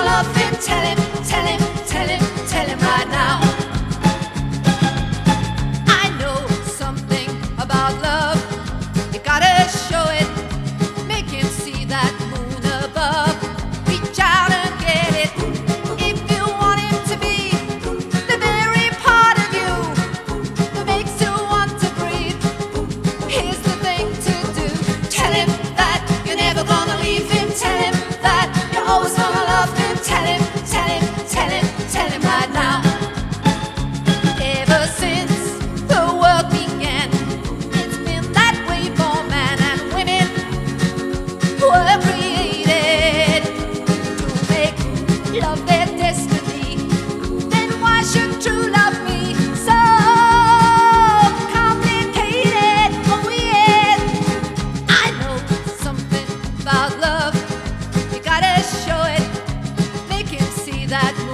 gonna love him. Tell him, tell him, tell him, tell him right now. I know something about love. You gotta show it. Make him see that moon above. Reach out and get it. If you want him to be the very part of you that makes you want to breathe, here's the thing to do. Tell him that you're never gonna leave him. Tell him that you're always gonna love him. Tell him, tell him, tell him, tell him right now. Ever since the world began, it's been that way for man and women who were created to make love their destiny. Then why should true love be so complicated? Oh yeah, I know something about love. You gotta show it. Make him see that